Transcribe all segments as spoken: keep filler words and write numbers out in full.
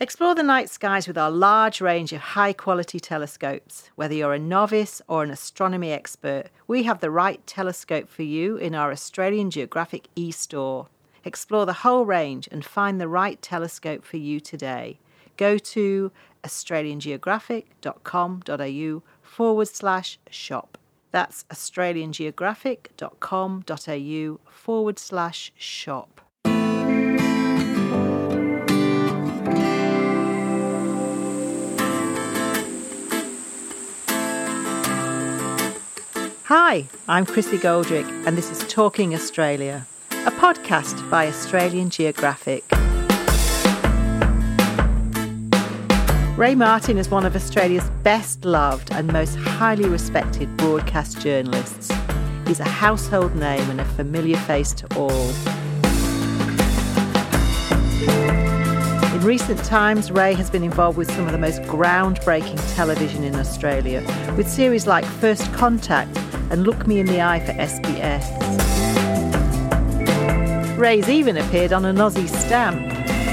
Explore the night skies with our large range of high-quality telescopes. Whether you're a novice or an astronomy expert, we have the right telescope for you in our Australian Geographic e-store. Explore the whole range and find the right telescope for you today. Go to australiangeographic.com.au forward slash shop. That's australiangeographic.com.au forward slash shop. Hi, I'm Chrissy Goldrick, and this is Talking Australia, a podcast by Australian Geographic. Ray Martin is one of Australia's best loved and most highly respected broadcast journalists. He's a household name and a familiar face to all. In recent times, Ray has been involved with some of the most groundbreaking television in Australia, with series like First Contact and Look Me in the Eye for S B S. Ray's even appeared on an Aussie stamp.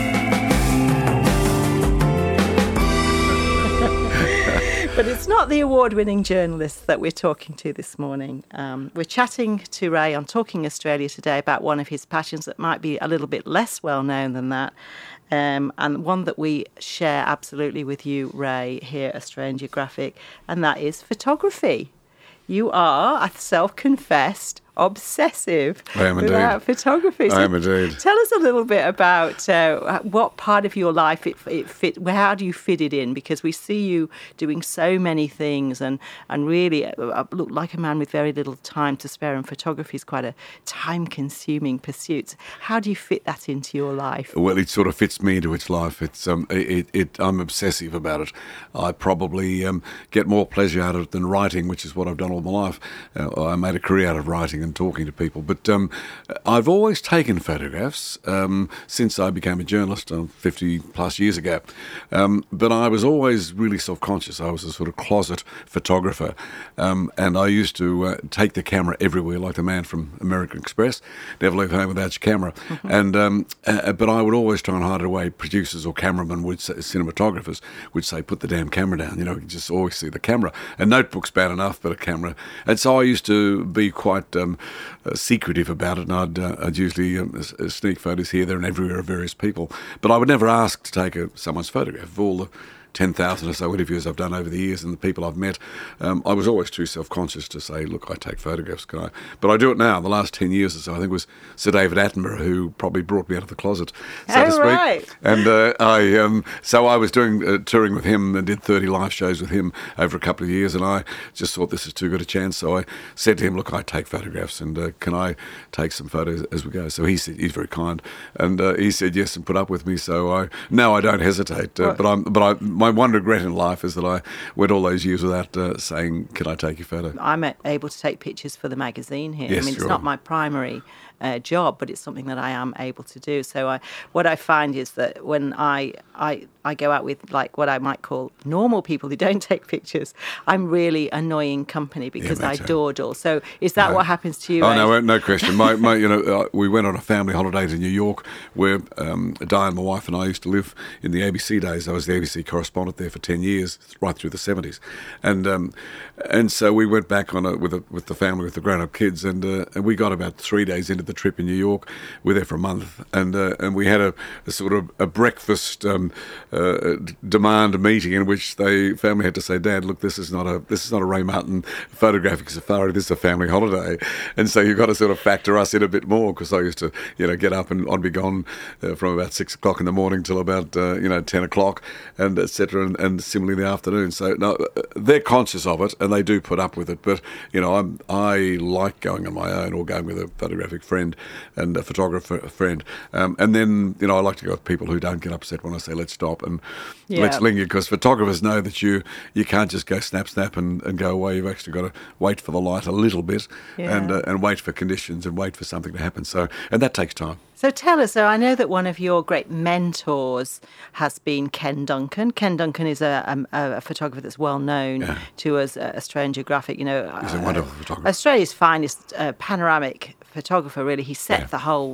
But it's not the award-winning journalist that we're talking to this morning. Um, we're chatting to Ray on Talking Australia today about one of his passions that might be a little bit less well-known than that, um, and one that we share absolutely with you, Ray, here at Australian Geographic, and that is photography. You are a self-confessed obsessive I am about indeed. photography. So I am indeed. Tell us a little bit about uh, what part of your life it, it fit. How do you fit it in? Because we see you doing so many things, and and really uh, look like a man with very little time to spare. And photography is quite a time-consuming pursuit. How do you fit that into your life? Well, it sort of fits me into its life. It's um, it, it I'm obsessive about it. I probably um, get more pleasure out of it than writing, which is what I've done all my life. Uh, I made a career out of writing and talking to people, but um, I've always taken photographs um, since I became a journalist uh, fifty plus years ago. Um, but I was always really self-conscious. I was a sort of closet photographer, um, and I used to uh, take the camera everywhere, like the man from American Express. Never leave home without your camera. Mm-hmm. And um, uh, but I would always try and hide it away. Producers or cameramen would say, cinematographers would say, "Put the damn camera down." You know, you can just always see the camera. A notebook's bad enough, but a camera. And so I used to be quite um, uh, secretive about it, and I'd, uh, I'd usually um, uh, sneak photos here, there, and everywhere of various people. But I would never ask to take a, someone's photograph. Of all the ten thousand or so interviews I've done over the years and the people I've met, um, I was always too self-conscious to say, look, I take photographs, can I? But I do it now. The last ten years or so, I think it was Sir David Attenborough who probably brought me out of the closet, so oh, to speak. Right. And uh, I, um, so I was doing uh, touring with him and did thirty live shows with him over a couple of years, and I just thought this is too good a chance. So I said to him, look, I take photographs, and uh, can I take some photos as we go? So he said, he's very kind, and uh, he said yes and put up with me. So I now I don't hesitate, uh, but I'm, but I, my one regret in life is that I went all those years without uh, saying, can I take your photo? I'm able to take pictures for the magazine here. Yes, I mean, it's sure. not my primary uh, job, but it's something that I am able to do. So I, what I find is that when I, I, I go out with like what I might call normal people who don't take pictures, I'm really annoying company because yeah, I so. dawdle. So is that no. what happens to you? Oh, Ray? no, no question. My, my, you know, uh, we went on a family holiday to New York where um, Diane, my wife, and I used to live in the A B C days. I was the A B C correspondent there for ten years, right through the seventies. And um, and so we went back on a, with a, with the family, with the grown-up kids, and, uh, and we got about three days into the trip in New York. We were there for a month, and uh, and we had a, a sort of a breakfast um, uh, demand meeting in which the family had to say, Dad, look, this is not a this is not a Ray Martin photographic safari. This is a family holiday, and so you've got to sort of factor us in a bit more, because I used to you know get up and I'd be gone uh, from about six o'clock in the morning till about uh, you know ten o'clock, and et cetera, and, and similarly in the afternoon. So no, they're conscious of it and they do put up with it. But you know, I'm, I like going on my own or going with a photographic friend and a photographer friend, um, and then you know I like to go with people who don't get upset when I say let's stop and yeah. let's linger, because photographers know that you you can't just go snap snap and, and go away. You've actually got to wait for the light a little bit yeah. and uh, and wait for conditions and wait for something to happen. So and that takes time. So tell us, so I know that one of your great mentors has been Ken Duncan. Ken Duncan is a, a, a photographer that's well known yeah. to us at Australian Geographic. You know, He's a uh, wonderful photographer. Australia's finest uh, panoramic photographer, really. He set yeah. the whole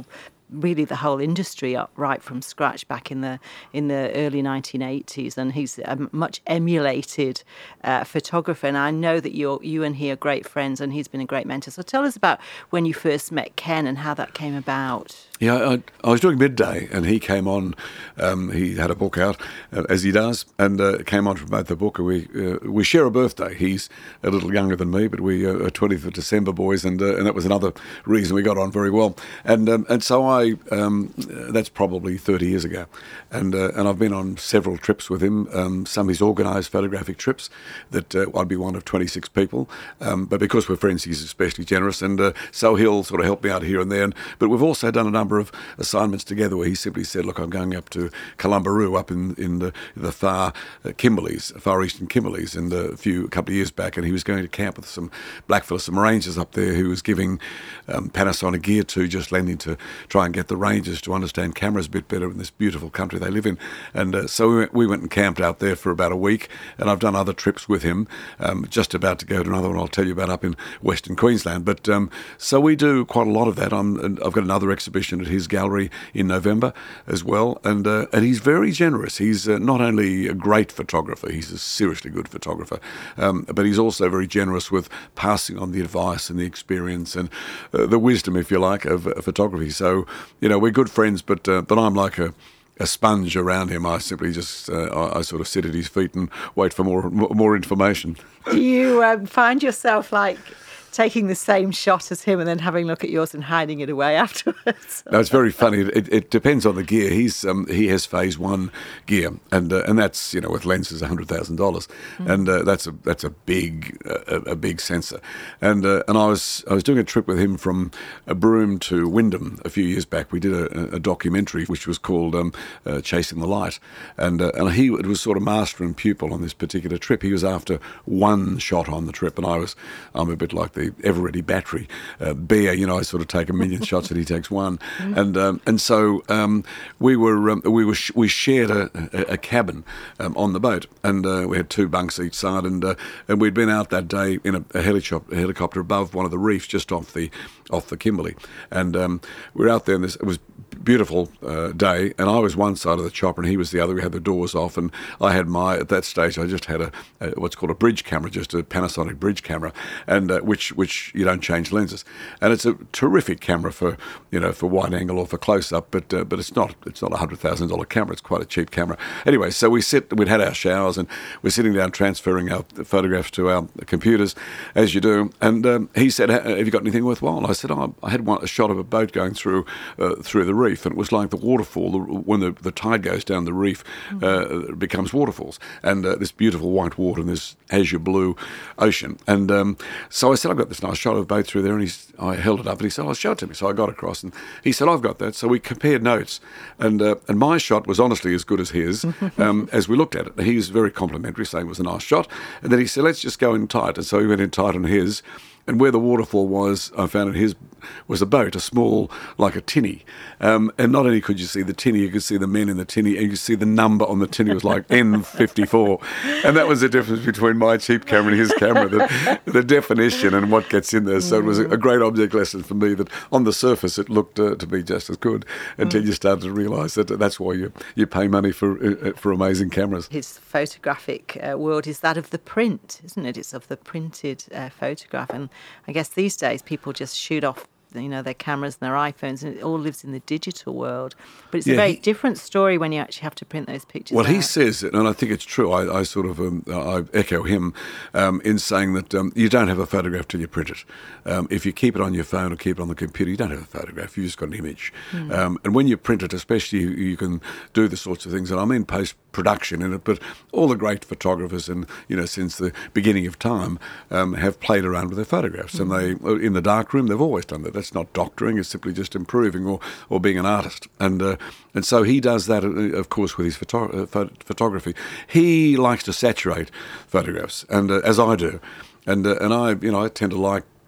really the whole industry up right from scratch back in the in the early nineteen eighties, and he's a much emulated uh, photographer. And I know that you you and he are great friends, and he's been a great mentor. So tell us about when you first met Ken and how that came about. Yeah, I, I was doing Midday, and he came on. Um, he had a book out, uh, as he does, and uh, came on to promote the book. And we uh, we share a birthday. He's a little younger than me, but we uh, are twentieth of December boys, and uh, and that was another reason we got on very well. And um, and so I um, that's probably thirty years ago, and uh, and I've been on several trips with him. Um, some he's organised photographic trips that uh, I'd be one of twenty-six people, um, but because we're friends, he's especially generous, and uh, so he'll sort of help me out here and there. And, but we've also done a number of assignments together where he simply said, look, I'm going up to Columbaroo up in, in the, the far uh, Kimberleys, far eastern Kimberleys, and a few a couple of years back, and he was going to camp with some blackfellas, some rangers up there who was giving um, Panasonic gear to, just lending to try and get the rangers to understand cameras a bit better in this beautiful country they live in. And uh, so we went, we went and camped out there for about a week, and I've done other trips with him, um, just about to go to another one I'll tell you about up in Western Queensland. But um, so we do quite a lot of that. I'm, and I've got another exhibition at his gallery in November as well, and uh, and he's very generous. He's uh, not only a great photographer, he's a seriously good photographer, um, but he's also very generous with passing on the advice and the experience and uh, the wisdom, if you like, of uh, photography. So, you know, we're good friends, but uh, but I'm like a a sponge around him. I simply just, uh, I, I sort of sit at his feet and wait for more more information. Do you um, find yourself like taking the same shot as him and then having a look at yours and hiding it away afterwards? No, it's very funny. It, it depends on the gear. He's um, he has phase one gear, and uh, and that's, you know, with lenses a hundred thousand dollars, and uh, that's a that's a big uh, a big sensor. And uh, and I was I was doing a trip with him from uh, Broome to Wyndham a few years back. We did a, a documentary which was called um, uh, Chasing the Light, and uh, and he it was sort of master and pupil on this particular trip. He was after one shot on the trip, and I was I'm a bit like the ever-ready battery uh, bear. You know, I sort of take a million shots and he takes one. And um, and so um, we were um, we were sh- we shared a, a, a cabin um, on the boat, and uh, we had two bunks each side, and uh, and we'd been out that day in a, a, helicopter, a helicopter above one of the reefs just off the off the Kimberley, and um, we were out there, and this, it was beautiful uh, day, and I was one side of the chopper and he was the other. We had the doors off, and I had my, at that stage I just had a, a what's called a bridge camera, just a Panasonic bridge camera, and uh, which which you don't change lenses, and it's a terrific camera for, you know, for wide angle or for close up, but uh, but it's not it's not a hundred thousand dollar camera. It's quite a cheap camera. Anyway, so we sit, we'd had our showers, and we're sitting down transferring our photographs to our computers, as you do. And um, he said, "Have you got anything worthwhile?" And I said, oh, "I had one, a shot of a boat going through uh, through the reef, and it was like the waterfall. The, when the, the tide goes down the reef, uh, it becomes waterfalls, and uh, this beautiful white water and this azure blue ocean." And um, so I said, "I've got this nice shot of a boat through there," and he's, I held it up, and he said, "Oh, show it to me." So I got across, and he said, "I've got that." So we compared notes, and uh, and my shot was honestly as good as his um, as we looked at it. He was very complimentary, saying it was a nice shot, and then he said, "Let's just go in tight." And so he went in tight on his. And where the waterfall was, I found in his was a boat, a small, like a tinny. Um, and not only could you see the tinny, you could see the men in the tinny, and you could see the number on the tinny was like N fifty-four. And that was the difference between my cheap camera and his camera, the, the definition and what gets in there. So it was a, a great object lesson for me that on the surface it looked uh, to be just as good until you started to realise that that's why you, you pay money for uh, for amazing cameras. His photographic uh, world is that of the print, isn't it? It's of the printed uh, photograph. And I guess these days people just shoot off, you know, their cameras and their iPhones, and it all lives in the digital world. But it's yeah, a very he, different story when you actually have to print those pictures Well, out. He says, and I think it's true, I, I sort of um, I echo him um, in saying that um, you don't have a photograph till you print it. Um, if you keep it on your phone or keep it on the computer, you don't have a photograph, you've just got an image. Mm. Um, and when you print it, especially, you, you can do the sorts of things, and I mean post-production in it, but all the great photographers, and, you know, since the beginning of time, um, have played around with their photographs. Mm. And they, in the darkroom, they've always done that. That's not doctoring, it's simply just improving or, or being an artist. And uh, and so he does that, uh, of course, with his photo- uh, phot- photography. He likes to saturate photographs, and uh, as I do. And uh, and I, you know, I tend to like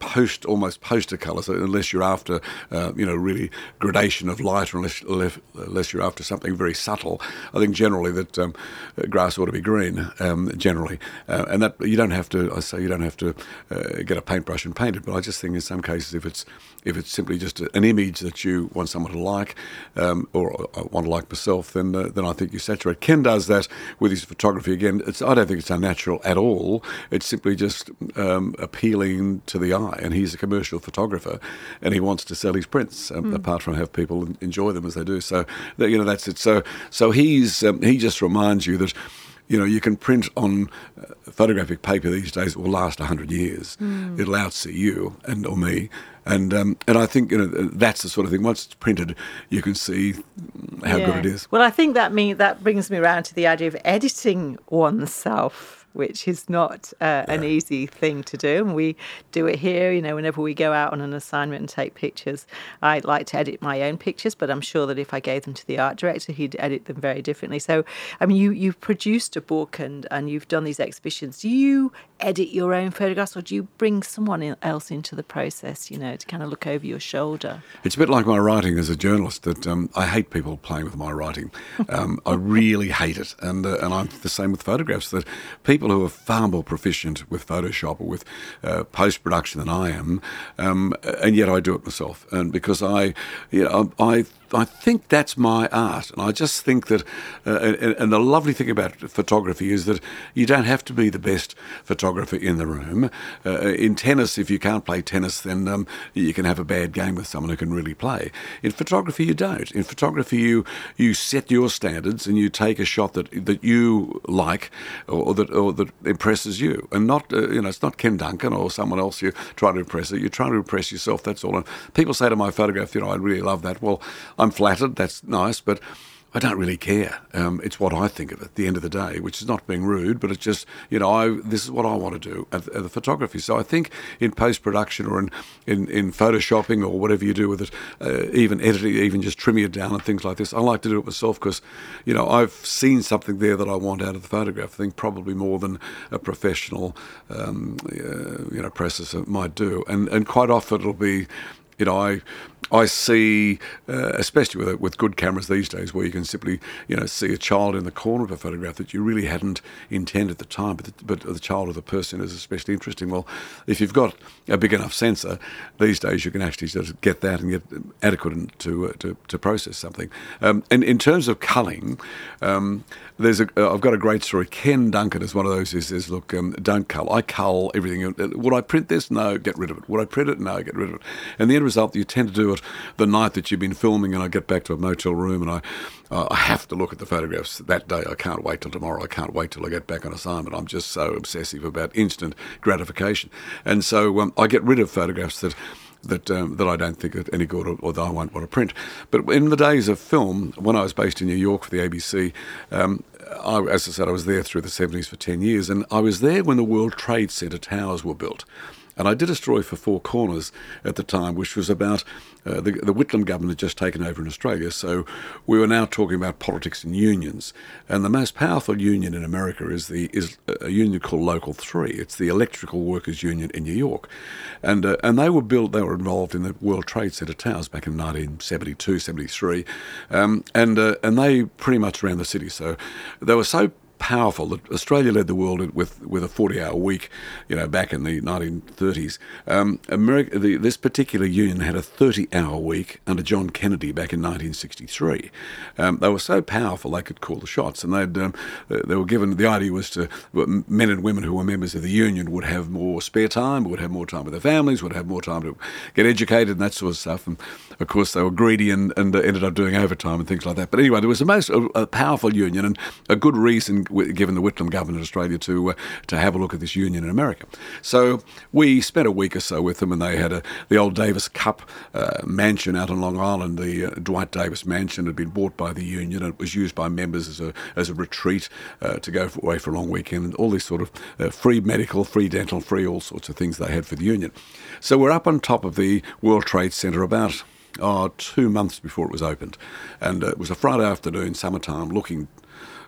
post, almost poster colours, unless you're after, uh, you know, really gradation of light, or unless, unless you're after something very subtle. I think generally that um, grass ought to be green, um, generally. Uh, and that you don't have to, I say you don't have to uh, get a paintbrush and paint it, but I just think in some cases if it's if it's simply just an image that you want someone to like, um, or I want to like myself, then uh, then I think you saturate. Ken does that with his photography again. It's, I don't think it's unnatural at all. It's simply just um, appealing to the eye, and he's a commercial photographer, and he wants to sell his prints, um, mm. apart from have people enjoy them as they do. So, that, you know, that's it. So, so he's um, he just reminds you that, you know, you can print on uh, photographic paper these days. It will last a hundred years. Mm. It'll outsee you and or me. And um, and I think, you know, that's the sort of thing. Once it's printed, you can see how yeah. good it is. Well, I think that mean that brings me around to the idea of editing oneself, which is not uh, yeah. an easy thing to do. And we do it here, you know, whenever we go out on an assignment and take pictures. I like to edit my own pictures, but I'm sure that if I gave them to the art director, he'd edit them very differently. So, I mean, you, you've produced a book and, and you've done these exhibitions. Do you edit your own photographs, or do you bring someone else into the process, you know, to kind of look over your shoulder? It's a bit like my writing as a journalist, that um, I hate people playing with my writing. Um, I really hate it. And, uh, and I'm the same with photographs, that people who are far more proficient with Photoshop or with uh, post-production than I am, um, and yet I do it myself. And because I, you know, I, I think that's my art. And I just think that, uh, and, and the lovely thing about photography is that you don't have to be the best photographer in the room. Uh, in tennis, if you can't play tennis, then um, you can have a bad game with someone who can really play. In photography, you don't. In photography, you you set your standards and you take a shot that that you like, or, or that or that impresses you, and not uh, you know it's not Ken Duncan or someone else you're trying to impress. You're trying to impress yourself. That's all. And people say to my photograph, you know, I really love that. Well, I'm flattered. That's nice, but I don't really care. Um, it's what I think of it at the end of the day, which is not being rude, but it's just, you know, I, this is what I want to do at, at the photography. So I think in post-production or in, in, in photoshopping or whatever you do with it, uh, even editing, even just trimming it down and things like this, I like to do it myself because, you know, I've seen something there that I want out of the photograph. I think probably more than a professional, um, uh, you know, processor might do. And, and quite often it'll be, you know, I I see, uh, especially with with good cameras these days, where you can simply, you know, see a child in the corner of a photograph that you really hadn't intended at the time, but the, but the child of the person is especially interesting. Well, if you've got a big enough sensor, these days you can actually sort of get that and get adequate to uh, to, to process something. Um, and in terms of culling, um, there's a uh, I've got a great story. Ken Duncan is one of those who says, "Look, um, don't cull. I cull everything. Would I print this? No, get rid of it. Would I print it? No, get rid of it." And the end result, you tend to do it the night that you've been filming, and I get back to a motel room and I uh, I have to look at the photographs that day. I can't wait till tomorrow. I can't wait till I get back on assignment. I'm just so obsessive about instant gratification. And so um, I get rid of photographs that that um, that I don't think are any good or, or that I won't want to print. But in the days of film, when I was based in New York for the A B C, um, I, as I said, I was there through the seventies for ten years, and I was there when the World Trade Center towers were built. And I did a story for Four Corners at the time, which was about uh, the, the Whitlam government had just taken over in Australia. So we were now talking about politics and unions. And the most powerful union in America is the is a union called Local three. It's the Electrical Workers Union in New York. And uh, and they were built, they were involved in the World Trade Center towers back in nineteen seventy-two, seventy-three. Um, and, uh, and they pretty much ran the city. So they were so powerful that Australia led the world with with a forty-hour week, you know, back in the nineteen thirties. Um, America, the, this particular union had a thirty-hour week under John Kennedy back in nineteen sixty-three. Um, they were so powerful they could call the shots, and they'd um, they were given, the idea was to men and women who were members of the union would have more spare time, would have more time with their families, would have more time to get educated and that sort of stuff. And of course they were greedy and, and ended up doing overtime and things like that. But anyway, there was the most a, a powerful union, and a good reason given the Whitlam government in Australia to uh, to have a look at this union in America. So we spent a week or so with them, and they had a, the old Davis Cup uh, mansion out on Long Island. The uh, Dwight Davis mansion had been bought by the union, and it was used by members as a as a retreat uh, to go for, away for a long weekend, and all these sort of uh, free medical, free dental, free all sorts of things they had for the union. So we're up on top of the World Trade Center about oh, two months before it was opened, and uh, it was a Friday afternoon, summertime, looking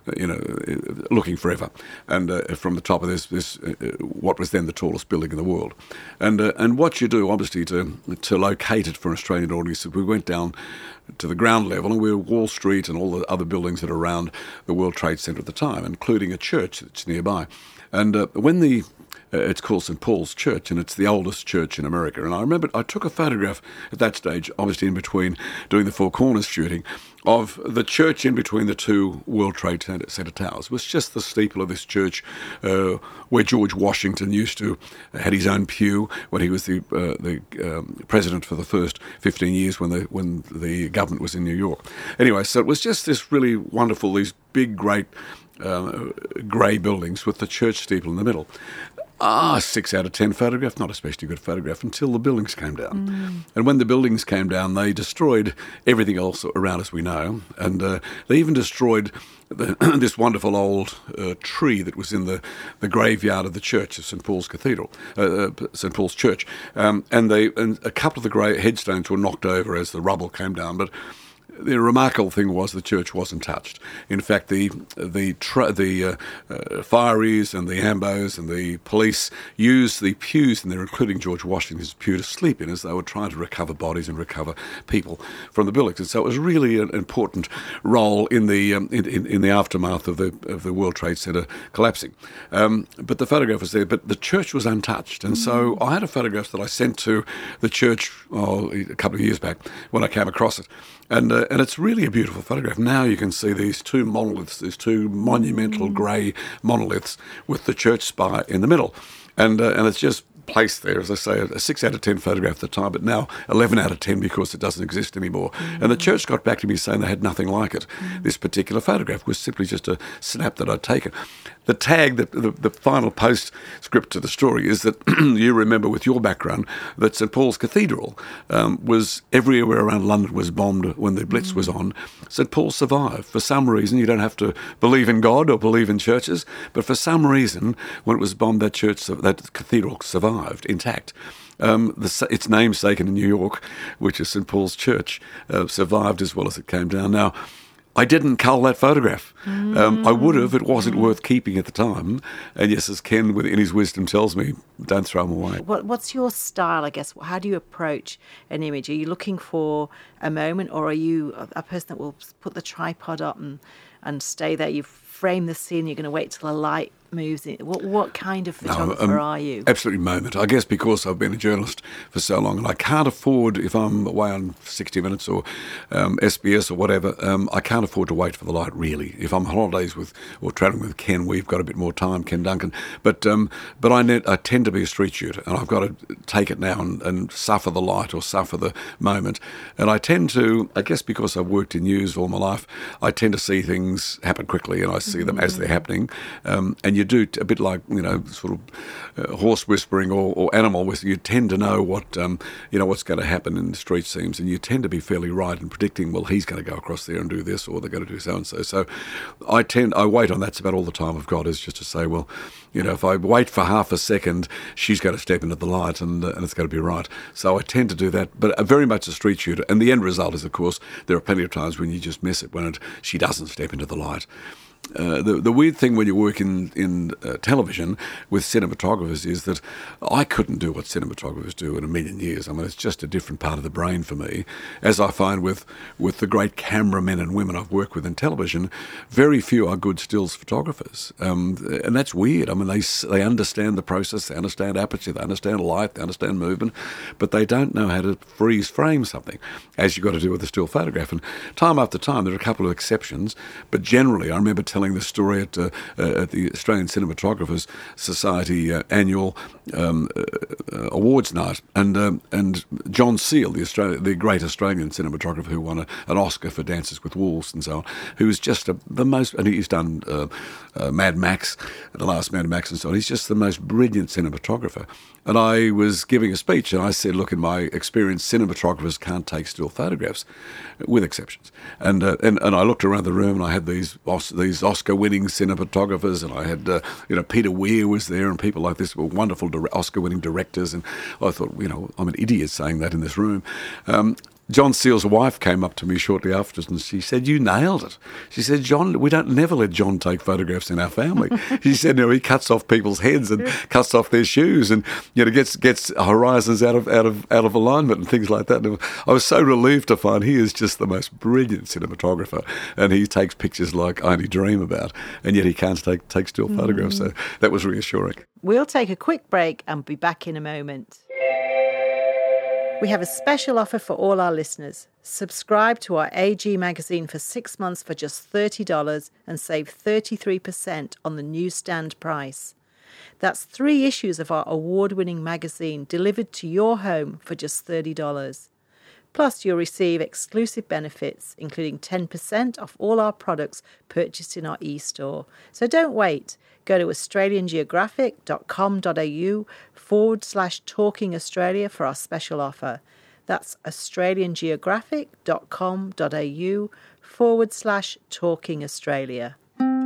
you know, looking forever. And uh, from the top of this, this uh, what was then the tallest building in the world. And uh, and what you do, obviously, to to locate it for an Australian audience, we went down to the ground level, and we were Wall Street and all the other buildings that are around the World Trade Center at the time, including a church that's nearby. And uh, when the uh, it's called Saint Paul's Church, and it's the oldest church in America. And I remember I took a photograph at that stage, obviously in between doing the Four Corners shooting, of the church in between the two World Trade Center, Center towers. It was just the steeple of this church uh, where George Washington used to uh, had his own pew when he was the uh, the um, president for the first fifteen years when the when the government was in New York. Anyway, so it was just this really wonderful, these big, great uh, grey buildings with the church steeple in the middle. Ah, six out of ten photograph, not especially good photograph, until the buildings came down. Mm. And when the buildings came down, they destroyed everything else around us we know. And uh, they even destroyed the, this wonderful old uh, tree that was in the, the graveyard of the church of Saint Paul's Cathedral, uh, Saint Paul's Church. Um, and, they, and a couple of the grey headstones were knocked over as the rubble came down. But the remarkable thing was the church wasn't touched. In fact, the the tra- the uh, uh, fireys and the ambos and the police used the pews in there, including George Washington's pew, to sleep in as they were trying to recover bodies and recover people from the buildings. And so it was really an important role in the um, in, in, in the aftermath of the of the World Trade Center collapsing. Um, but the photograph was there, but the church was untouched. And mm. so I had a photograph that I sent to the church oh, a couple of years back when I came across it. And uh, and it's really a beautiful photograph. Now you can see these two monoliths, these two monumental grey monoliths with the church spire in the middle. And uh, and it's just placed there, as I say, a six out of ten photograph at the time, but now eleven out of ten because it doesn't exist anymore. Mm. And the church got back to me saying they had nothing like it. Mm. This particular photograph was simply just a snap that I'd taken. The tag, the, the, the final postscript to the story is that you remember with your background that Saint Paul's Cathedral um, was everywhere around London was bombed when the Blitz mm. was on. Saint Paul survived. For some reason, you don't have to believe in God or believe in churches, but for some reason, when it was bombed, that church, that cathedral survived intact. Um, the, its namesake in New York, which is Saint Paul's Church, uh, survived as well as it came down. Now, I didn't cull that photograph. Mm. Um, I would have. It wasn't mm. worth keeping at the time. And yes, as Ken, in his wisdom, tells me, don't throw them away. What, what's your style, I guess? How do you approach an image? Are you looking for a moment, or are you a person that will put the tripod up and, and stay there? You frame the scene, you're going to wait till the light moves in. What, what kind of photographer no, um, are you? Absolutely moment. I guess because I've been a journalist for so long, and I can't afford, if I'm away on sixty minutes or um, S B S or whatever, um, I can't afford to wait for the light, really. If I'm on holidays with or travelling with Ken, we've got a bit more time, Ken Duncan. But um, but I, ne- I tend to be a street shooter, and I've got to take it now and, and suffer the light or suffer the moment. And I tend to, I guess because I've worked in news all my life, I tend to see things happen quickly, and I see mm-hmm. them as they're happening. Um, and you do, a bit like, you know, sort of uh, horse whispering or, or animal whispering, you tend to know what, um, you know, what's going to happen in the street scenes, and you tend to be fairly right in predicting, well, he's going to go across there and do this, or they're going to do so-and-so. So I tend, I wait on that's about all the time I've got, is just to say, well, you know, if I wait for half a second, she's going to step into the light, and, uh, and it's going to be right. So I tend to do that, but very much a street shooter. And the end result is, of course, there are plenty of times when you just miss it, when it, she doesn't step into the light. Uh, the the weird thing when you work in in uh, television with cinematographers is that I couldn't do what cinematographers do in a million years. I mean, it's just a different part of the brain for me. As I find with with the great cameramen and women I've worked with in television, very few are good stills photographers, um, and that's weird. I mean, they they understand the process, they understand aperture, they understand light, they understand movement, but they don't know how to freeze frame something, as you've got to do with a still photograph. And time after time, there are a couple of exceptions, but generally, I remember telling the story at, uh, uh, at the Australian Cinematographers Society uh, annual um, uh, uh, awards night, and um, and John Seale, the Australia, the great Australian cinematographer who won a, an Oscar for Dances with Wolves and so on, who is just a, the most, and he's done uh, uh, Mad Max, the last Mad Max and so on. He's just the most brilliant cinematographer. And I was giving a speech, and I said, look, in my experience, cinematographers can't take still photographs, with exceptions. And uh, and, and I looked around the room, and I had these these Oscar-winning cinematographers, and I had, uh, you know, Peter Weir was there, and people like this were wonderful dire- Oscar-winning directors. And I thought, you know, I'm an idiot saying that in this room. Um, John Seale's wife came up to me shortly afterwards and she said, "You nailed it." She said, "John, we don't never let John take photographs in our family." She said, "No, he cuts off people's heads and cuts off their shoes, and you know gets gets horizons out of out of out of alignment and things like that." And I was so relieved to find he is just the most brilliant cinematographer, and he takes pictures like I only dream about, and yet he can't take take still mm. photographs. So that was reassuring. We'll take a quick break and be back in a moment. We have a special offer for all our listeners. Subscribe to our A G magazine for six months for just thirty dollars and save thirty-three percent on the newsstand price. That's three issues of our award-winning magazine delivered to your home for just thirty dollars. Plus, you'll receive exclusive benefits, including ten percent off all our products purchased in our e-store. So don't wait. Go to australiangeographic.com.au forward slash Talking Australia for our special offer. That's australiangeographic.com.au forward slash Talking Australia.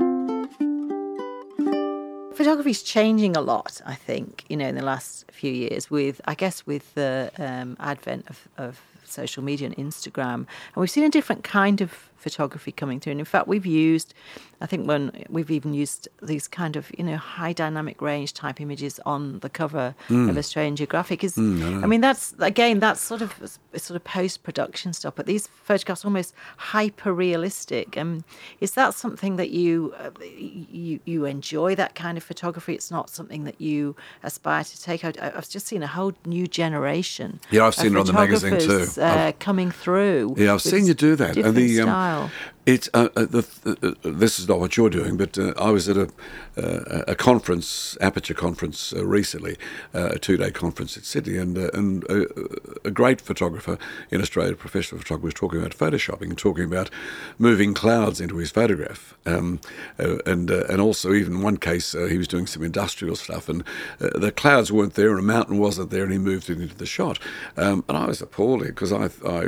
Photography is changing a lot, I think, you know, in the last few years with, I guess, with the um, advent of, of social media and Instagram. And we've seen a different kind of photography coming through. And in fact, we've used, I think when we've even used these kind of, you know, high dynamic range type images on the cover mm. of Australian Geographic. Is, mm, I, I mean, that's, again, that's sort of sort of post-production stuff, but these photographs are almost hyper-realistic. Um, is that something that you, uh, you you enjoy, that kind of photography? It's not something that you aspire to take. I, I've just seen a whole new generation. Yeah, I've seen it on the magazine too. Uh, coming through. Yeah, I've seen you do that. And the um, It's uh, uh, the, uh, this is not what you're doing, but uh, I was at a uh, a conference, Aperture conference uh, recently, uh, a two-day conference in Sydney, and uh, and uh, a great photographer in Australia, a professional photographer, was talking about photoshopping and talking about moving clouds into his photograph, um, uh, and uh, and also even in one case uh, he was doing some industrial stuff, and uh, the clouds weren't there, and a mountain wasn't there, and he moved it into the shot, um, and I was appalled because I I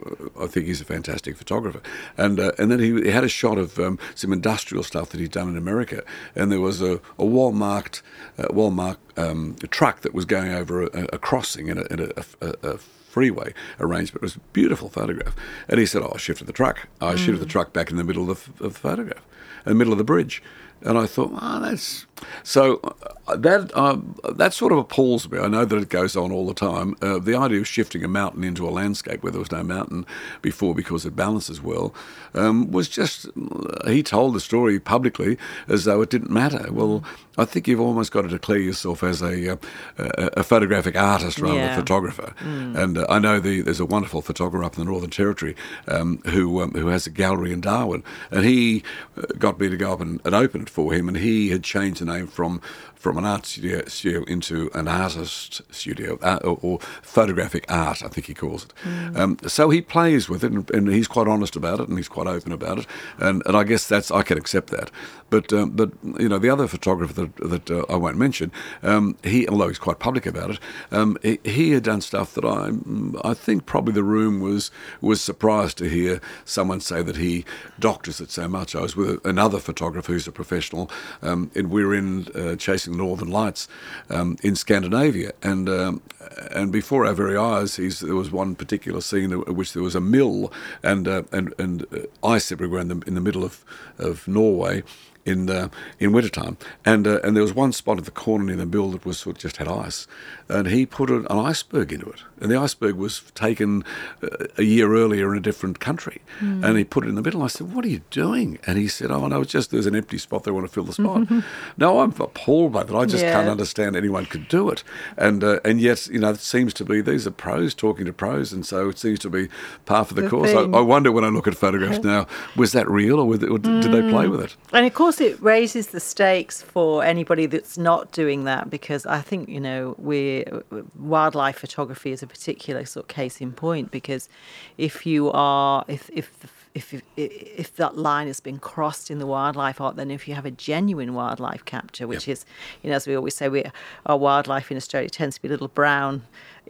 I think he's a fantastic photographer, and uh, and then he, he had a shot of um, some industrial stuff that he'd done in America, and there was a, a wall-marked, uh, wall-marked um, truck that was going over a, a crossing in a, in a, a, a freeway arrangement. It was a beautiful photograph. And he said, oh, I shifted the truck. I mm. shifted the truck back in the middle of the, of the photograph, in the middle of the bridge. And I thought, oh, that's... So uh, that uh, that sort of appalls me. I know that it goes on all the time. Uh, the idea of shifting a mountain into a landscape where there was no mountain before because it balances well um, was just... Uh, he told the story publicly as though it didn't matter. Well, I think you've almost got to declare yourself as a, uh, a, a photographic artist rather yeah. than a photographer. Mm. And uh, I know the, there's a wonderful photographer up in the Northern Territory um, who um, who has a gallery in Darwin, and he uh, got me to go up and, and open it for him, and he had changed the name from from an art studio, studio into an artist studio, uh, or, or photographic art, I think he calls it. Mm. Um, so he plays with it, and, and he's quite honest about it, and he's quite open about it, and, and I guess that's I can accept that. But um, but you know, the other photographer that that uh, I won't mention, um, he although he's quite public about it, um, he, he had done stuff that I I think probably the room was was surprised to hear someone say that he doctors it so much. I was with another photographer who's a professional, um, and we were in uh, chasing Northern Lights um, in Scandinavia, and um, and before our very eyes, he's, there was one particular scene in which there was a mill and uh, and and uh, ice everywhere in the in the middle of of Norway in uh, in wintertime, and uh, and there was one spot at the corner near the mill that was sort of just had ice, and he put an iceberg into it, and the iceberg was taken uh, a year earlier in a different country, mm. and he put it in the middle. I said, "What are you doing?" And he said, "Oh no, it's just there's an empty spot there. I want to fill the spot." No, I'm appalled by that. I just yeah. can't understand anyone could do it, and uh, and yet you know it seems to be these are pros talking to pros, and so it seems to be par for the, the course. I, I wonder when I look at photographs now, was that real, or, was it, or mm. did they play with it? And of course, it raises the stakes for anybody that's not doing that, because I think, you know, we wildlife photography is a particular sort of case in point, because if you are, if if if if, if that line has been crossed in the wildlife art, then if you have a genuine wildlife capture, which yep. is, you know, as we always say, we our wildlife in Australia tends to be a little brown. It,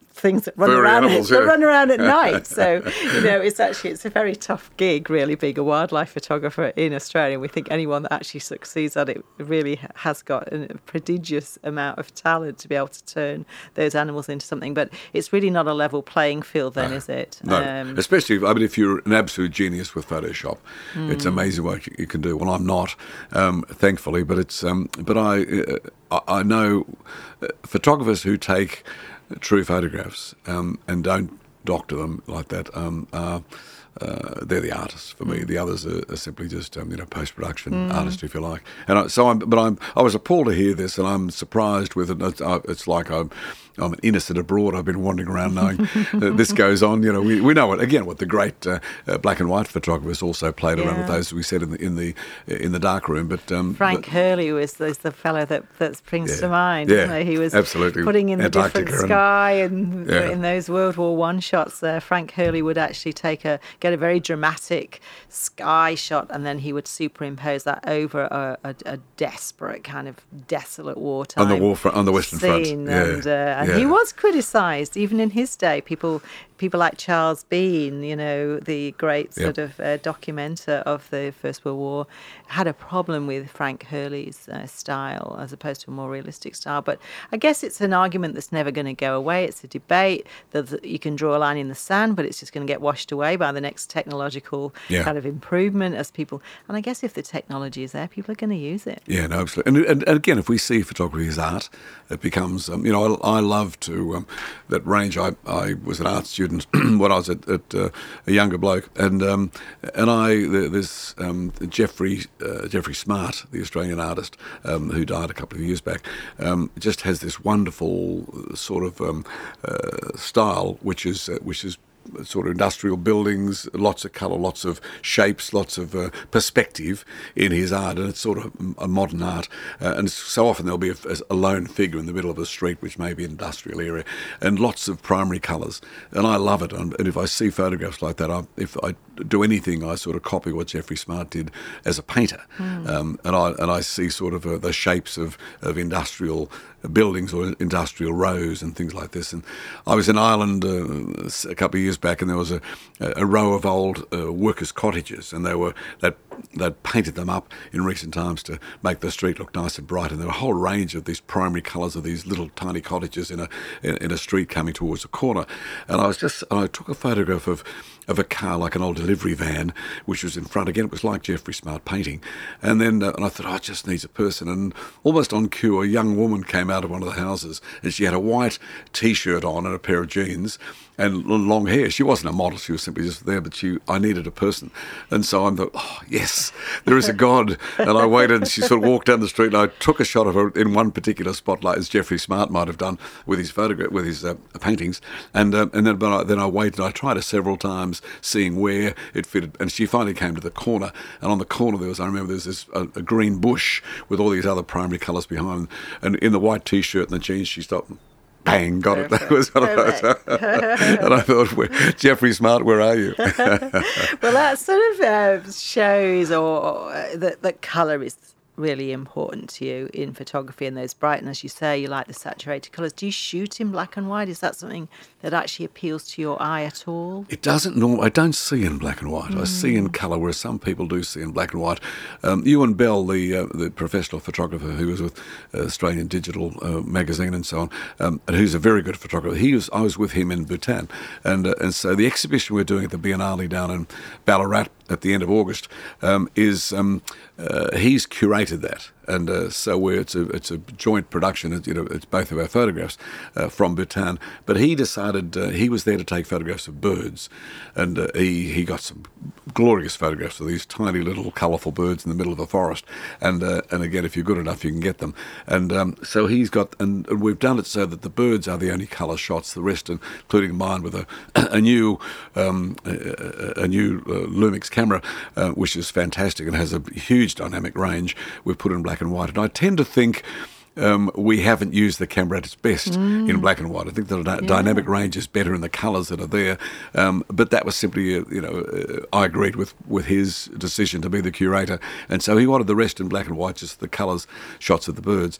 things that run Furry around animals, that yeah. run around at night. So, you know, it's actually it's a very tough gig, really, being a wildlife photographer in Australia. We think anyone that actually succeeds at it really has got a prodigious amount of talent to be able to turn those animals into something. But it's really not a level playing field then, no, is it? No, Um, especially, I mean, if you're an absolute genius with Photoshop, mm. it's amazing what you, you can do. Well, I'm not, um, thankfully, but it's, um, but I, uh, I know uh, photographers who take true photographs um, and don't doctor them like that. Um, uh, uh, they're the artists for me. The others are, are simply just um, you know post-production mm. artists, if you like. And I, so, I'm, but I'm I was appalled to hear this, and I'm surprised with it. It's, uh, it's like I'm. I'm an innocent abroad. I've been wandering around knowing that this goes on. You know, we, we know what again what the great uh, uh, black and white photographers also played yeah. around with those we said in the in the in the dark room. But um, Frank but, Hurley was the, the fellow that, that springs yeah, to mind. Yeah, Isn't he? He was absolutely. putting in the Antarctica different and, sky and yeah. in those World War One shots. There, Frank Hurley would actually take a get a very dramatic sky shot, and then he would superimpose that over a, a, a desperate kind of desolate wartime on the war front, on the Western Front. scene. Yeah, and uh, and yeah. he was criticised even in his day. People people like Charles Bean, you know, the great sort yep. of uh, documenter of the First World War, had a problem with Frank Hurley's uh, style as opposed to a more realistic style. But I guess it's an argument that's never going to go away. It's a debate that you can draw a line in the sand, but it's just going to get washed away by the next technological yeah. kind of improvement as people. And I guess if the technology is there, people are going to use it. Yeah, no, absolutely. And, and, and again, if we see photography as art, it becomes, um, you know, I, I love to, um, that range. I, I was an art student when I was at, at uh, a younger bloke, and um, and I there's um, Jeffrey uh, Jeffrey Smart, the Australian artist um, who died a couple of years back, um, just has this wonderful sort of um, uh, style, which is uh, which is. sort of industrial buildings, lots of colour, lots of shapes, lots of uh, perspective in his art, and it's sort of a modern art. Uh, and so often there'll be a, a lone figure in the middle of a street, which may be an industrial area, and lots of primary colours. And I love it. And if I see photographs like that, I, if I do anything, I sort of copy what Jeffrey Smart did as a painter. Mm. Um, and I and I see sort of uh, the shapes of, of industrial buildings or industrial rows and things like this. And I was in Ireland uh, a couple of years back, and there was a, a row of old uh, workers' cottages, and they were they'd, they'd painted them up in recent times to make the street look nice and bright. And there were a whole range of these primary colours of these little tiny cottages in a in, in a street coming towards a corner. And I was just and I took a photograph of. of a car, like an old delivery van, which was in front. Again, it was like Jeffrey Smart painting. And then uh, and I thought, oh, it just needs a person. And almost on cue, a young woman came out of one of the houses, and she had a white T-shirt on and a pair of jeans and long hair. She wasn't a model, she was simply just there, but she, I needed a person. And so I'm like, oh, yes, there is a God. And I waited, and she sort of walked down the street, and I took a shot of her in one particular spotlight, as Jeffrey Smart might have done with his photograph, with his uh, paintings. And um, and then, but I, then I waited. I tried her several times, seeing where it fitted. And she finally came to the corner. And on the corner there was, I remember, there was this a, a green bush with all these other primary colours behind. And in the white T-shirt and the jeans, she stopped. Bang, got Perfect. It. That was what I was. And I thought, where, Jeffrey Smart, where are you? Well, that sort of uh, shows or uh, that, that colour is really important to you in photography, and those bright, and as you say, you like the saturated colours. Do you shoot in black and white? Is that something that actually appeals to your eye at all? It doesn't. No, I don't see in black and white. Mm. I see in colour, whereas some people do see in black and white. Um, Ewan Bell, the uh, the professional photographer who was with uh, Australian Digital uh, Magazine and so on, um, and who's a very good photographer. He was. I was with him in Bhutan, and uh, and so the exhibition we're doing at the Biennale down in Ballarat at the end of August um, is um, uh, he's curated that. And uh, so we're, it's a it's a joint production. It's, you know, it's both of our photographs uh, from Bhutan. But he decided uh, he was there to take photographs of birds, and uh, he he got some glorious photographs of these tiny little colourful birds in the middle of a forest. And uh, and again, if you're good enough, you can get them. And um, so he's got, and, and we've done it so that the birds are the only colour shots. The rest, including mine, with a a new um, a, a new uh, Lumix camera, uh, which is fantastic and has a huge dynamic range. We've put in black and white, and I tend to think um, we haven't used the camera at its best mm. in black and white. I think the yeah. dynamic range is better in the colours that are there, um, but that was simply, uh, you know, uh, I agreed with, with his decision to be the curator, and so he wanted the rest in black and white, just the colours, shots of the birds.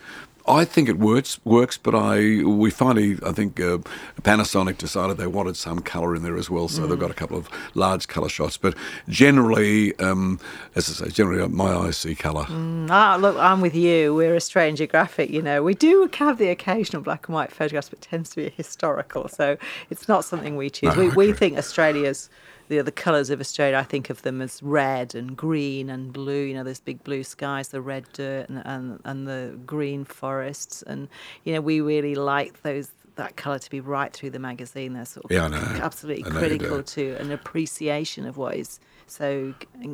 I think it works, works, but I we finally, I think uh, Panasonic decided they wanted some colour in there as well, so mm. they've got a couple of large colour shots. But generally, um, as I say, generally my eyes see colour. Mm. Ah, look, I'm with you. We're Australian Geographic, you know. We do have the occasional black and white photographs, but it tends to be historical, so it's not something we choose. No, we, we think Australia's The, the colours of Australia, I think of them as red and green and blue. You know, there's big blue skies, the red dirt and, and, and the green forests. And, you know, we really like those that colour to be right through the magazine. They're sort of yeah, I know. absolutely I know critical to an appreciation of what is so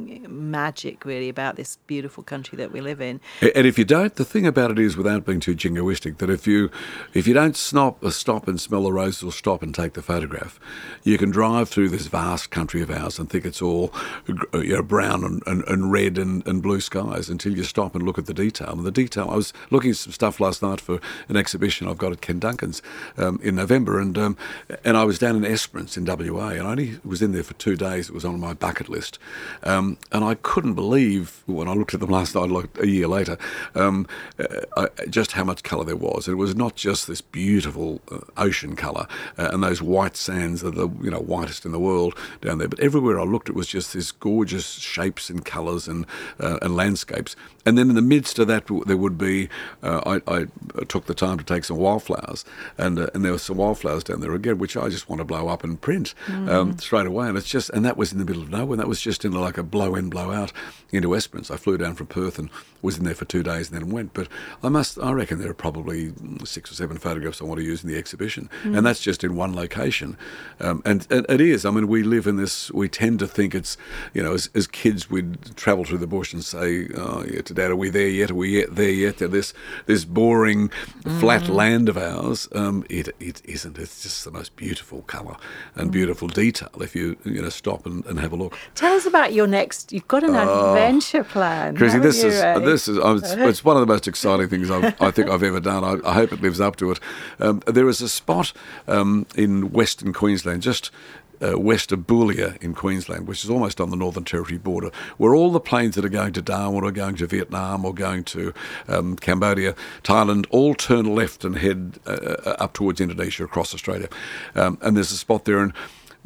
magic, really, about this beautiful country that we live in. And if you don't, the thing about it is, without being too jingoistic, that if you if you don't stop, stop and smell the roses or stop and take the photograph, you can drive through this vast country of ours and think it's all you know, brown and, and, and red and, and blue skies until you stop and look at the detail. And the detail, I was looking at some stuff last night for an exhibition I've got at Ken Duncan's um, in November, and um, and I was down in Esperance in W A, and I only was in there for two days. It was on my bucket list. Um, and I couldn't believe, when I looked at them last night, like a year later, um, uh, just how much colour there was. It was not just this beautiful uh, ocean colour uh, and those white sands that are the you know whitest in the world down there, but everywhere I looked, it was just this gorgeous shapes and colours and uh, and landscapes. And then in the midst of that, there would be, uh, I, I took the time to take some wildflowers, and uh, and there were some wildflowers down there again, which I just want to blow up and print mm. um, straight away. And it's just, and that was in the middle of nowhere. That was just in like a blow in, blow out into Esperance. I flew down from Perth and was in there for two days and then went. But I must, I reckon there are probably six or seven photographs I want to use in the exhibition, mm. and that's just in one location. Um, and, and it is. I mean, we live in this. We tend to think it's, you know, as, as kids we'd travel through the bush and say, oh, yeah, to Dad, are we there yet? Are we yet there yet? This this boring mm. flat land of ours. Um, it it isn't. It's just the most beautiful colour and mm. beautiful detail. If you you know stop and, and have a look. Tell us about your next. You've got an uh, adventure plan. Chrissy, this you, is Ray? this is uh, it's, it's one of the most exciting things I've, I think I've ever done. I, I hope it lives up to it. Um, there is a spot um, in Western Queensland, just Uh, west of Boulia in Queensland, which is almost on the Northern Territory border, where all the planes that are going to Darwin or going to Vietnam or going to um, Cambodia, Thailand, all turn left and head uh, up towards Indonesia across Australia. Um, and there's a spot there, and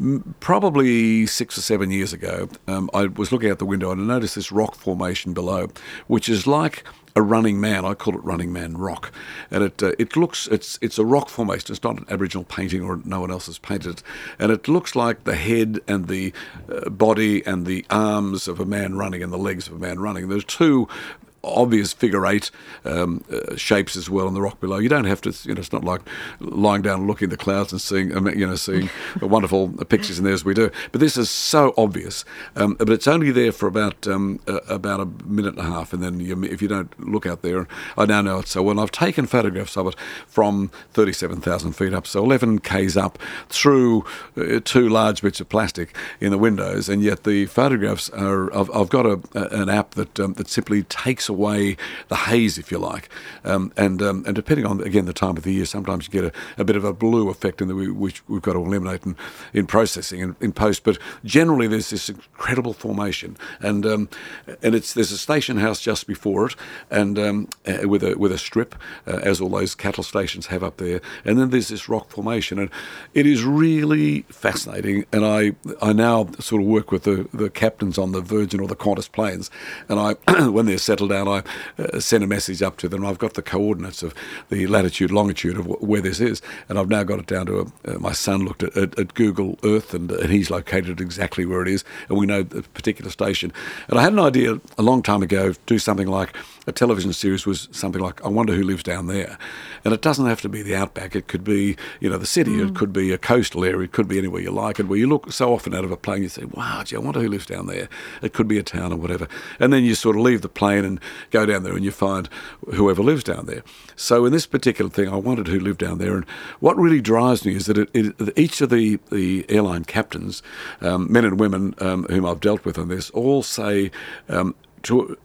probably six or seven years ago, um, I was looking out the window and I noticed this rock formation below, which is like a running man. I call it Running Man Rock, and it uh, it looks it's it's a rock formation. It's not an Aboriginal painting, or no one else has painted it, and it looks like the head and the uh, body and the arms of a man running and the legs of a man running. There's two obvious figure eight um, uh, shapes as well in the rock below. You don't have to, you know, it's not like lying down and looking at the clouds and seeing, you know, seeing wonderful pictures in there as we do. But this is so obvious. Um, but it's only there for about um, uh, about a minute and a half, and then you, if you don't look out there, I now know it so well. And I've taken photographs of it from thirty-seven thousand feet up, so eleven kays up, through uh, two large bits of plastic in the windows, and yet the photographs are. I've, I've got a, a, an app that um, that simply takes away the haze, if you like, um, and um, and depending on again the time of the year, sometimes you get a, a bit of a blue effect in the which we've got to eliminate in, in processing and in post. But generally, there's this incredible formation, and um, and it's there's a station house just before it, and um, uh, with a with a strip, uh, as all those cattle stations have up there, and then there's this rock formation, and it is really fascinating. And I I now sort of work with the, the captains on the Virgin or the Qantas planes, and I when they're settled down, I uh, send a message up to them. I've got the coordinates of the latitude, longitude of w- where this is, and I've now got it down to a, uh, my son looked at, at, at Google Earth, and, and he's located exactly where it is, and we know the particular station. And I had an idea a long time ago to do something like a television series was something like, I wonder who lives down there. And it doesn't have to be the outback. It could be, you know, the city. Mm. It could be a coastal area. It could be anywhere you like. And where you look so often out of a plane, you say, wow, gee, I wonder who lives down there. It could be a town or whatever. And then you sort of leave the plane and go down there and you find whoever lives down there. So in this particular thing, I wondered who lived down there. And what really drives me is that it, it, each of the, the airline captains, um, men and women um, whom I've dealt with on this, all say um, to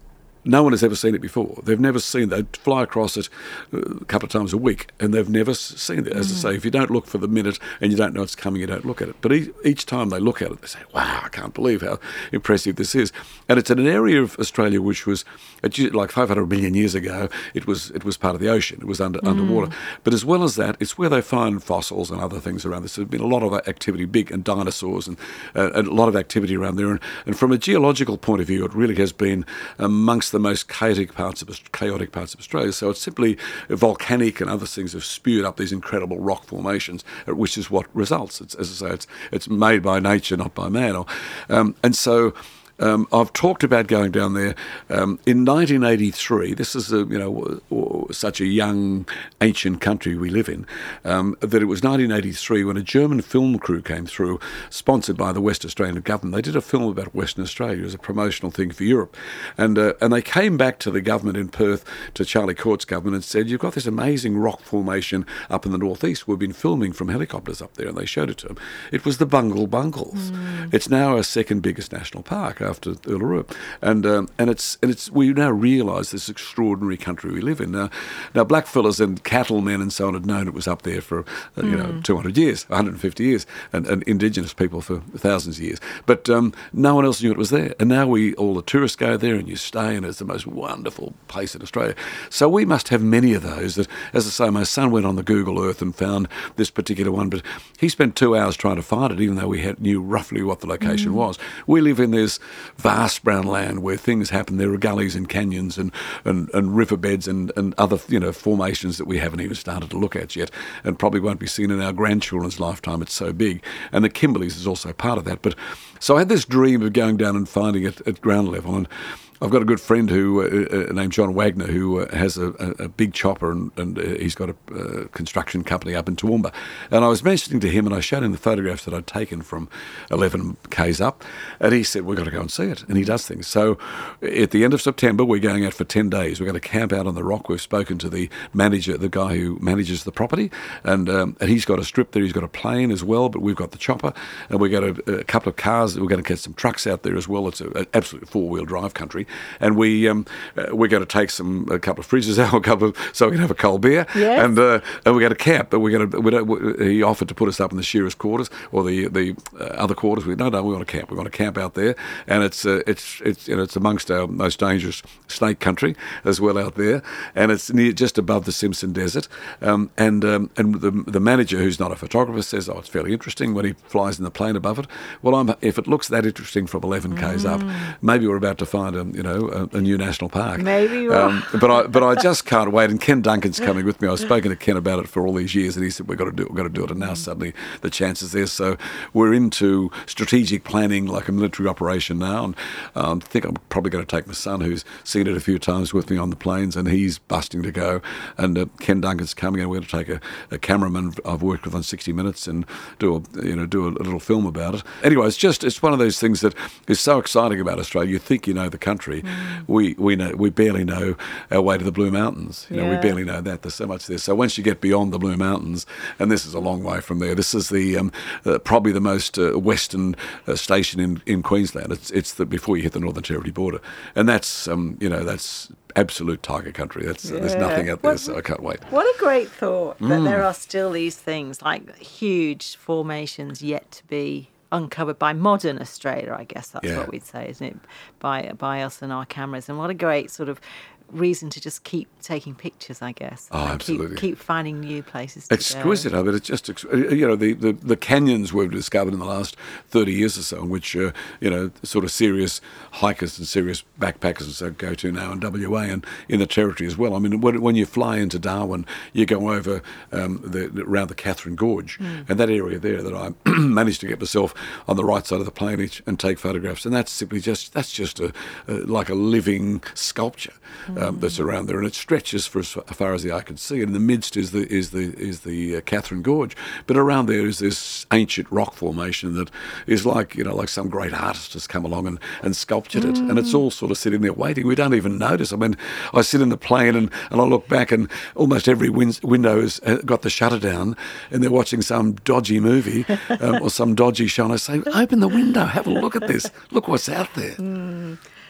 no one has ever seen it before. They've never seen that. They fly across it a couple of times a week, and they've never seen it. As mm. I say, if you don't look for the minute and you don't know it's coming, you don't look at it. But e- each time they look at it, they say, wow, I can't believe how impressive this is. And it's in an area of Australia which was, like five hundred million years ago, it was it was part of the ocean. It was under mm. underwater. But as well as that, it's where they find fossils and other things around this. There's been a lot of activity, big and dinosaurs, and, uh, and a lot of activity around there. And, and from a geological point of view, it really has been amongst the most chaotic parts of chaotic parts of Australia. So it's simply volcanic and other things have spewed up these incredible rock formations, which is what results. It's, as I say, it's it's made by nature, not by man. Or, um, and so. Um, I've talked about going down there. Um, in nineteen eighty-three, this is a, you know such a young, ancient country we live in, um, that it was nineteen eighty-three when a German film crew came through, sponsored by the West Australian government. They did a film about Western Australia as a promotional thing for Europe, and uh, and they came back to the government in Perth, to Charlie Court's government, and said, "You've got this amazing rock formation up in the northeast. We've been filming from helicopters up there," and they showed it to them. It was the Bungle Bungles. Mm. It's now our second biggest national park, after Uluru, and um, and it's and it's we now realise this extraordinary country we live in. Now, now blackfellas and cattlemen and so on had known it was up there for uh, you mm. know two hundred years, one hundred fifty years, and, and Indigenous people for thousands of years. But um, no one else knew it was there. And now we all the tourists go there, and you stay, and it's the most wonderful place in Australia. So we must have many of those. That, as I say, my son went on the Google Earth and found this particular one, but he spent two hours trying to find it, even though we had knew roughly what the location mm. was. We live in this vast brown land where things happen. There are gullies and canyons and, and, and riverbeds and, and other you know formations that we haven't even started to look at yet, and probably won't be seen in our grandchildren's lifetime. It's so big. And the Kimberleys is also part of that. But so I had this dream of going down and finding it at ground level, and I've got a good friend who uh, uh, named John Wagner, who uh, has a, a, a big chopper, and, and uh, he's got a uh, construction company up in Toowoomba. And I was mentioning to him, and I showed him the photographs that I'd taken from eleven kays up, and he said, "We've got to go and see it." And he does things. So at the end of September, we're going out for ten days. We're going to camp out on the rock. We've spoken to the manager, the guy who manages the property, and, um, and he's got a strip there. He's got a plane as well, but we've got the chopper, and we've got a, a couple of cars. We're going to get some trucks out there as well. It's an absolute four-wheel drive country. And we um, uh, we're going to take some a couple of fridges out, a couple of, so we can have a cold beer, yes. and uh, and we're going to camp. But we're going to we don't, we, he offered to put us up in the shearers' quarters or the the uh, other quarters. We no no we want to camp. We want to camp out there, and it's uh, it's it's you know, it's amongst our most dangerous snake country as well out there, and it's near just above the Simpson Desert. Um, and um, and the the manager, who's not a photographer, says, "Oh, it's fairly interesting." When he flies in the plane above it, well, I'm if it looks that interesting from eleven kays mm. up, maybe we're about to find a you know. A, a new national park. Maybe you um, but I but I just can't wait. And Ken Duncan's coming with me. I've spoken to Ken about it for all these years, and he said we've got to do it, we've got to do it. And now suddenly the chance is there. So we're into strategic planning, like a military operation now. And um, I think I'm probably going to take my son, who's seen it a few times with me on the planes, and he's busting to go. And uh, Ken Duncan's coming, and we're going to take a, a cameraman I've worked with on sixty minutes and do a you know do a, a little film about it. Anyway, it's just it's one of those things that is so exciting about Australia. You think you know the country. Mm. We we know we barely know our way to the Blue Mountains. You know, yeah. we barely know that. There's so much there. So once you get beyond the Blue Mountains, and this is a long way from there. This is the um, uh, probably the most uh, western uh, station in, in Queensland. It's it's the before you hit the Northern Territory border, and that's um, you know that's absolute tiger country. That's yeah. There's nothing out there, what, so I can't wait. What a great thought that mm. there are still these things like huge formations yet to be uncovered by modern Australia, I guess that's yeah. what we'd say, isn't it? By by us and our cameras. And what a great sort of reason to just keep taking pictures, I guess. Oh, absolutely. Keep, keep finding new places to Exquisite. go. I mean, it's just, you know, the, the, the canyons we've discovered in the last thirty years or so, in which, uh, you know, sort of serious hikers and serious backpackers and so go to now in W A and in the Territory as well. I mean, when, when you fly into Darwin, you go over um, the, around the Catherine Gorge, mm. and that area there that I managed to get myself on the right side of the plane and take photographs, and that's simply just, that's just a, a like a living sculpture. Mm. Um, that's around there, and it stretches for as far as the eye can see. And in the midst is the is the is the uh, Catherine Gorge, but around there is this ancient rock formation that is like you know like some great artist has come along and, and sculptured it, mm. and it's all sort of sitting there waiting. We don't even notice. I mean, I sit in the plane and, and I look back, and almost every win- window has got the shutter down, and they're watching some dodgy movie um, or some dodgy show. And I say, open the window, have a look at this. Look what's out there. Mm.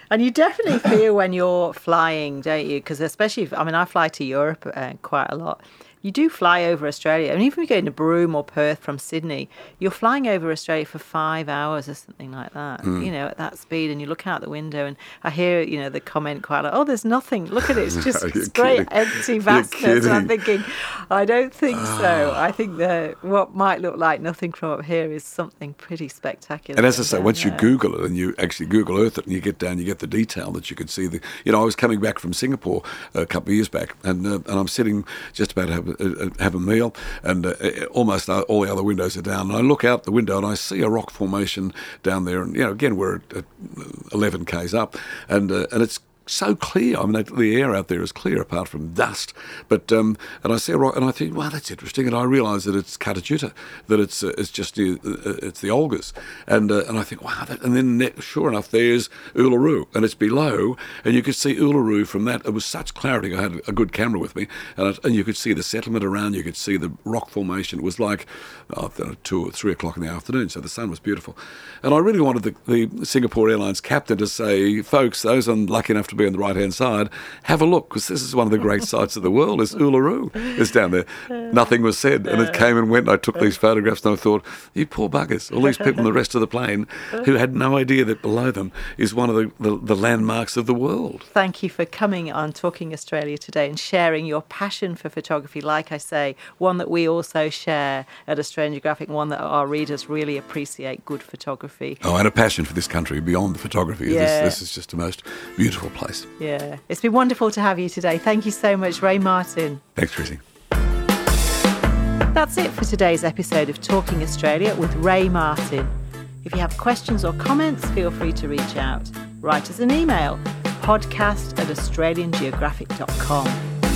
And you definitely feel when you're flying, don't you? Because especially, if, I mean, I fly to Europe uh, quite a lot. You do fly over Australia. And even if you go into Broome or Perth from Sydney, you're flying over Australia for five hours or something like that, mm. you know, at that speed. And you look out the window and I hear, you know, the comment quite like, oh, there's nothing. Look at it. It's just it's great empty vastness. And I'm thinking, I don't think oh. so. I think that what might look like nothing from up here is something pretty spectacular. And as I say, once there. you Google it and you actually Google Earth it and you get down, you get the detail that you can see. The, you know, I was coming back from Singapore a couple of years back and, uh, and I'm sitting just about to have Uh, have a meal, and uh, almost all the other windows are down. And I look out the window and I see a rock formation down there. And you know, again, we're at, at eleven k's up, and uh, and it's so clear. I mean, the air out there is clear apart from dust. But um, and I see a rock, and I think, wow, that's interesting. And I realise that it's Katajuta, that it's uh, it's just uh, it's the Olgas, and uh, and I think, wow. That, and then sure enough, there's Uluru, and it's below, and you could see Uluru from that. It was such clarity. I had a good camera with me, and I, and you could see the settlement around. You could see the rock formation. It was like oh, two or three o'clock in the afternoon, so the sun was beautiful. And I really wanted the, the Singapore Airlines captain to say, folks, those unlucky enough to be on the right-hand side, have a look, because this is one of the great sights of the world, is Uluru. It's down there. Nothing was said, and it came and went, and I took these photographs, and I thought, you poor buggers, all these people in the rest of the plane who had no idea that below them is one of the, the, the landmarks of the world. Thank you for coming on Talking Australia today and sharing your passion for photography, like I say, one that we also share at Australian Geographic, one that our readers really appreciate, good photography. Oh, and a passion for this country beyond the photography. Yeah. This, this is just the most beautiful place. Yeah, it's been wonderful to have you today. Thank you so much, Ray Martin. Thanks, Chrissy. That's it for today's episode of Talking Australia with Ray Martin. If you have questions or comments, feel free to reach out. Write us an email, podcast at australian geographic dot com.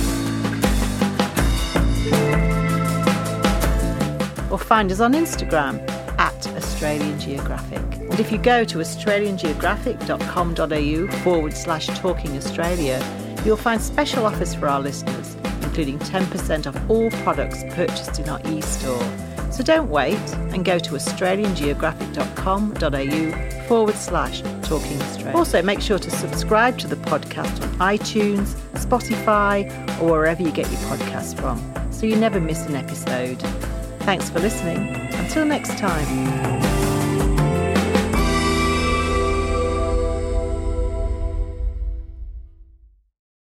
Or find us on Instagram at Australian Geographic. And if you go to australian geographic dot com dot a u forward slash talking Australia, you'll find special offers for our listeners, including ten percent off all products purchased in our e-store. So don't wait and go to australian geographic dot com dot a u forward slash talking Australia. Also, make sure to subscribe to the podcast on iTunes, Spotify, or wherever you get your podcasts from, so you never miss an episode. Thanks for listening. Until next time.